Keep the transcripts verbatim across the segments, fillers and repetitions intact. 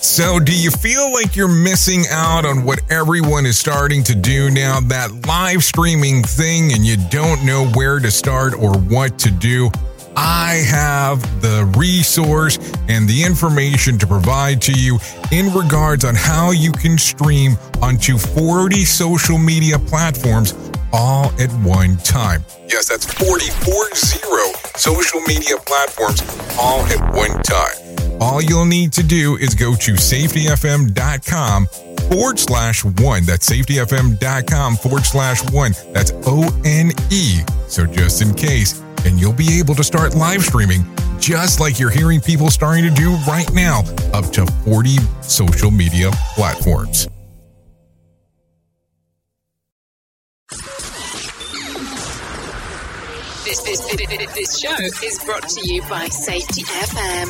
So do you feel like you're missing out on what everyone is starting to do now, that live streaming thing, and you don't know where to start or what to do? I have the resource and the information to provide to you in regards on how you can stream onto forty social media platforms all at one time. Yes, that's forty, four zero social media platforms all at one time. All you'll need to do is go to safetyfm.com forward slash one. That's safetyfm.com forward slash one. That's O N E. So just in case, and you'll be able to start live streaming just like you're hearing people starting to do right now, up to forty social media platforms. This, this, this, this show is brought to you by Safety F M.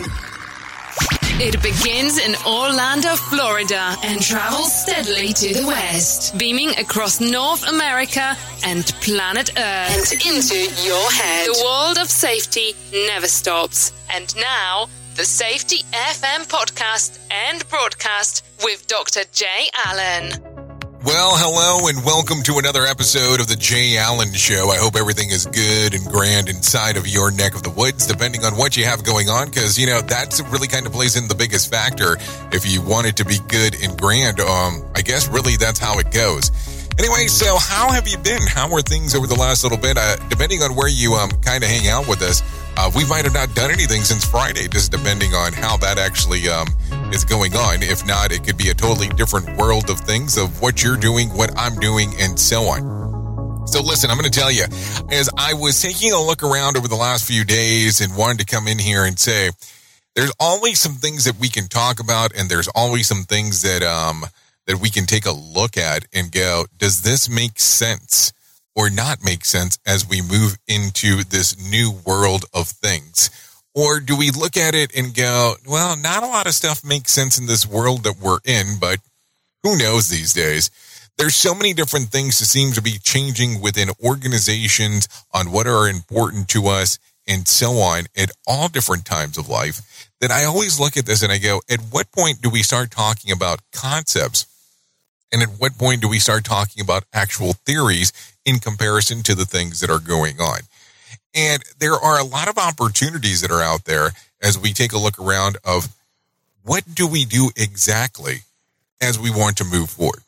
It begins in Orlando, Florida, and travels steadily to the west, beaming across North America and planet Earth and into your head. The world of safety never stops. And now, the Safety F M podcast and broadcast with Doctor Jay Allen. Well, hello and welcome to another episode of the Jay Allen Show. I hope everything is good and grand inside of your neck of the woods, depending on what you have going on, because, you know, that's really kind of plays in the biggest factor. If you want it to be good and grand, um, I guess really that's how it goes. Anyway, so how have you been? How are things over the last little bit? Uh, depending on where you um, kind of hang out with us, uh, we might have not done anything since Friday, just depending on how that actually um, is going on. If not, it could be a totally different world of things, of what you're doing, what I'm doing, and so on. So listen, I'm going to tell you, as I was taking a look around over the last few days and wanted to come in here and say, there's always some things that we can talk about, and there's always some things that um that we can take a look at and go, does this make sense or not make sense as we move into this new world of things? Or do we look at it and go, well, not a lot of stuff makes sense in this world that we're in, but who knows these days? There's so many different things that seem to be changing within organizations on what are important to us and so on at all different times of life, that I always look at this and I go, at what point do we start talking about concepts? And at what point do we start talking about actual theories in comparison to the things that are going on? And there are a lot of opportunities that are out there as we take a look around of what do we do exactly as we want to move forward.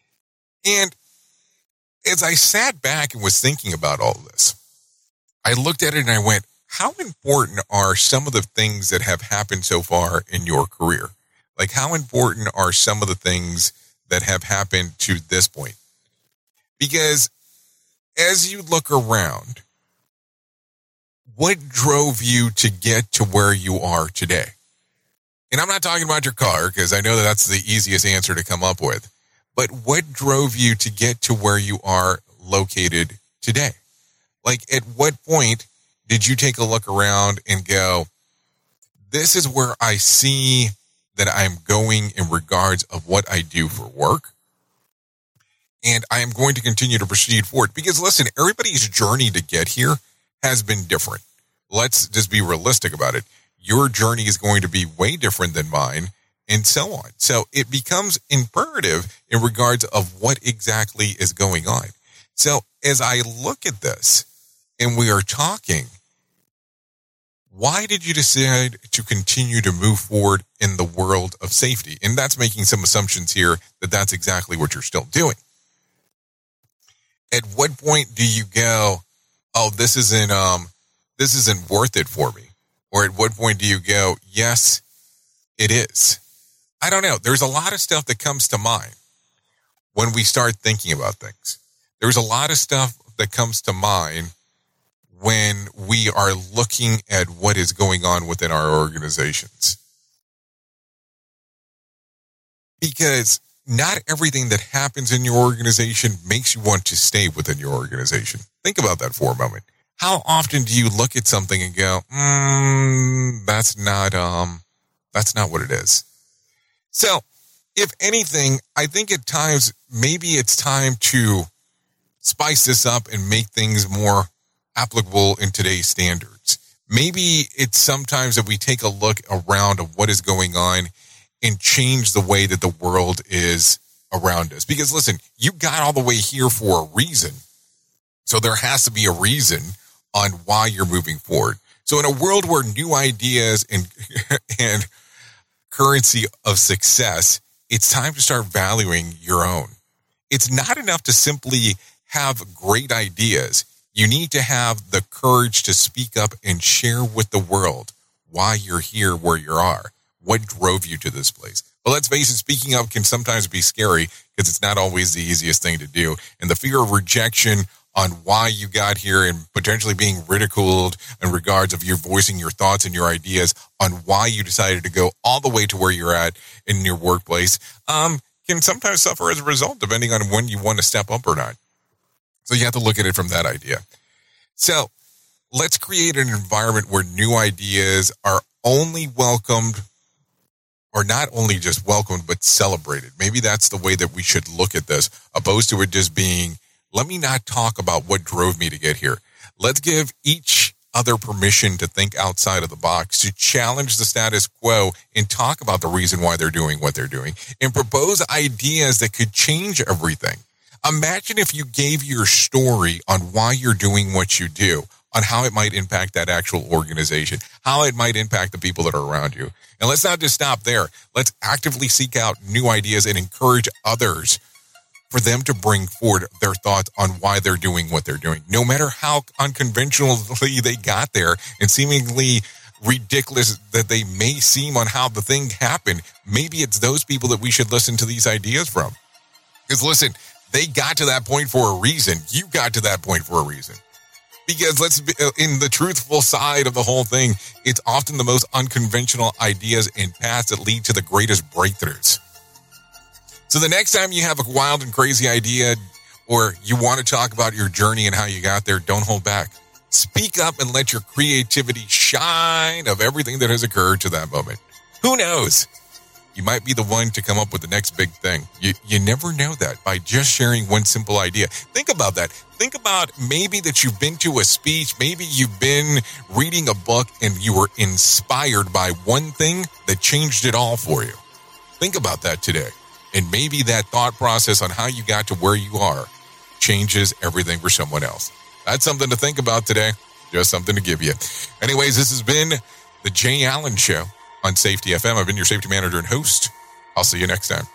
And as I sat back and was thinking about all of this, I looked at it and I went, how important are some of the things that have happened so far in your career? Like, how important are some of the things that have happened to this point? Because as you look around, what drove you to get to where you are today? And I'm not talking about your car, because I know that that's the easiest answer to come up with. But what drove you to get to where you are located today? Like, at what point did you take a look around and go, this is where I see that I'm going in regards of what I do for work, and I am going to continue to proceed forward? Because listen, everybody's journey to get here has been different. Let's just be realistic about it. Your journey is going to be way different than mine, and so on. So it becomes imperative in regards of what exactly is going on. So as I look at this and we are talking, why did you decide to continue to move forward in the world of safety? And that's making some assumptions here that that's exactly what you're still doing. At what point do you go, oh, this isn't, um, this isn't worth it for me? Or at what point do you go, yes, it is? I don't know. There's a lot of stuff that comes to mind when we start thinking about things. There's a lot of stuff that comes to mind when we are looking at what is going on within our organizations. Because not everything that happens in your organization makes you want to stay within your organization. Think about that for a moment. How often do you look at something and go, mm, that's not, um, that's not what it is? So, if anything, I think at times, maybe it's time to spice this up and make things more applicable in today's standards. Maybe it's sometimes that we take a look around of what is going on and change the way that the world is around us. Because listen, you got all the way here for a reason. So there has to be a reason on why you're moving forward. So in a world where new ideas and, and currency of success, it's time to start valuing your own. It's not enough to simply have great ideas. You need to have the courage to speak up and share with the world why you're here where you are. What drove you to this place? But let's face it, speaking up can sometimes be scary because it's not always the easiest thing to do. And the fear of rejection on why you got here and potentially being ridiculed in regards of you voicing your thoughts and your ideas on why you decided to go all the way to where you're at in your workplace um, can sometimes suffer as a result, depending on when you want to step up or not. So you have to look at it from that idea. So let's create an environment where new ideas are only welcomed, or not only just welcomed, but celebrated. Maybe that's the way that we should look at this, opposed to it just being, let me not talk about what drove me to get here. Let's give each other permission to think outside of the box, to challenge the status quo and talk about the reason why they're doing what they're doing and propose ideas that could change everything. Imagine if you gave your story on why you're doing what you do, on how it might impact that actual organization, how it might impact the people that are around you. And let's not just stop there. Let's actively seek out new ideas and encourage others for them to bring forward their thoughts on why they're doing what they're doing, no matter how unconventionally they got there and seemingly ridiculous that they may seem on how the thing happened. Maybe it's those people that we should listen to these ideas from. Because listen, they got to that point for a reason. You got to that point for a reason. Because let's be in the truthful side of the whole thing, it's often the most unconventional ideas and paths that lead to the greatest breakthroughs. So the next time you have a wild and crazy idea or you want to talk about your journey and how you got there, don't hold back. Speak up and let your creativity shine of everything that has occurred to that moment. Who knows? You might be the one to come up with the next big thing. You you never know that by just sharing one simple idea. Think about that. Think about maybe that you've been to a speech, maybe you've been reading a book and you were inspired by one thing that changed it all for you. Think about that today. And maybe that thought process on how you got to where you are changes everything for someone else. That's something to think about today. Just something to give you. Anyways, this has been the Jay Allen Show on Safety F M. I've been your safety manager and host. I'll see you next time.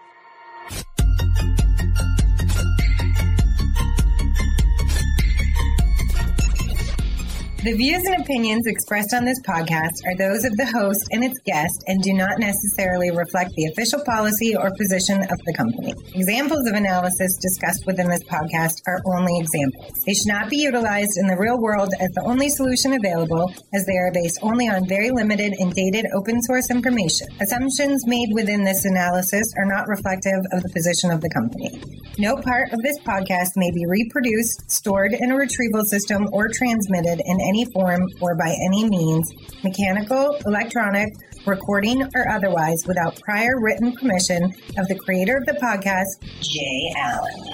The views and opinions expressed on this podcast are those of the host and its guest and do not necessarily reflect the official policy or position of the company. Examples of analysis discussed within this podcast are only examples. They should not be utilized in the real world as the only solution available, as they are based only on very limited and dated open source information. Assumptions made within this analysis are not reflective of the position of the company. No part of this podcast may be reproduced, stored in a retrieval system, or transmitted in any form or by any means, mechanical, electronic, recording, or otherwise, without prior written permission of the creator of the podcast, Jay Allen.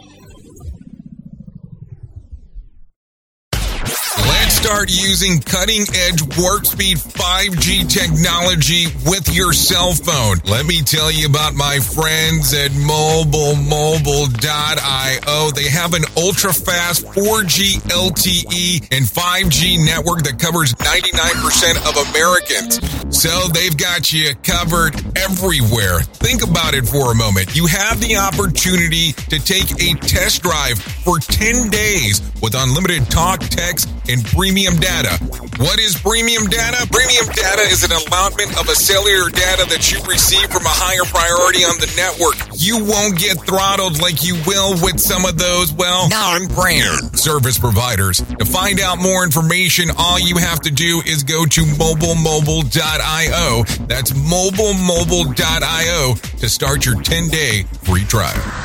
Let's start using cutting-edge warp speed five G technology with your cell phone. Let me tell you about my friends at mobile mobile dot io. They have an ultra-fast four G L T E and five G network that covers ninety-nine percent of Americans. So they've got you covered everywhere. Think about it for a moment. You have the opportunity to take a test drive for ten days with unlimited talk, text, and premium data. What is premium data? Premium data is an allotment of a cellular data that you receive from a higher priority on the network. You won't get throttled like you will with some of those, well, non-brand service providers. To find out more information, all you have to do is go to mobile mobile dot io. That's mobile mobile dot io to start your ten-day free trial.